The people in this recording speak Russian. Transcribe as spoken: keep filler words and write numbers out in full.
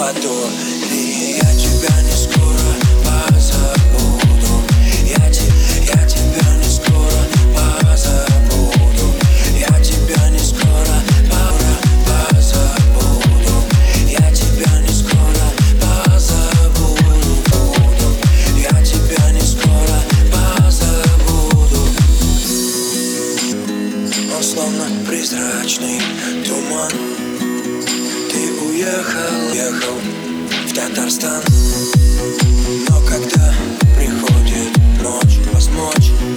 подоле. Я тебя не скоро позабуду. Я, те, я тебя не скоро позабуду. Я тебя не скоро позабуду. Я тебя не скоро позабуду. Я тебя не скоро позабуду. Он словно призрачный туман. Ты уехал, уехал в Татарстан. Но когда приходит ночь, возмочь